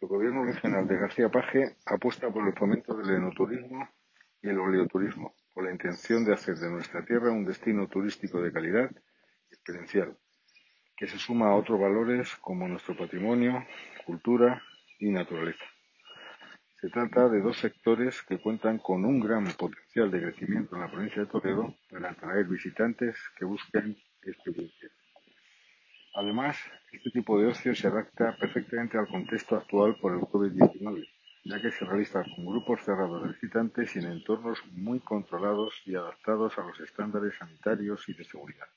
El Gobierno regional de García Paje apuesta por el fomento del enoturismo y el oleoturismo, con la intención de hacer de nuestra tierra un destino turístico de calidad y experiencial, que se suma a otros valores como nuestro patrimonio, cultura y naturaleza. Se trata de dos sectores que cuentan con un gran potencial de crecimiento en la provincia de Toledo para atraer visitantes que busquen experiencias. Además, este tipo de ocio se adapta perfectamente al contexto actual por el COVID-19, ya que se realiza con grupos cerrados de visitantes y en entornos muy controlados y adaptados a los estándares sanitarios y de seguridad.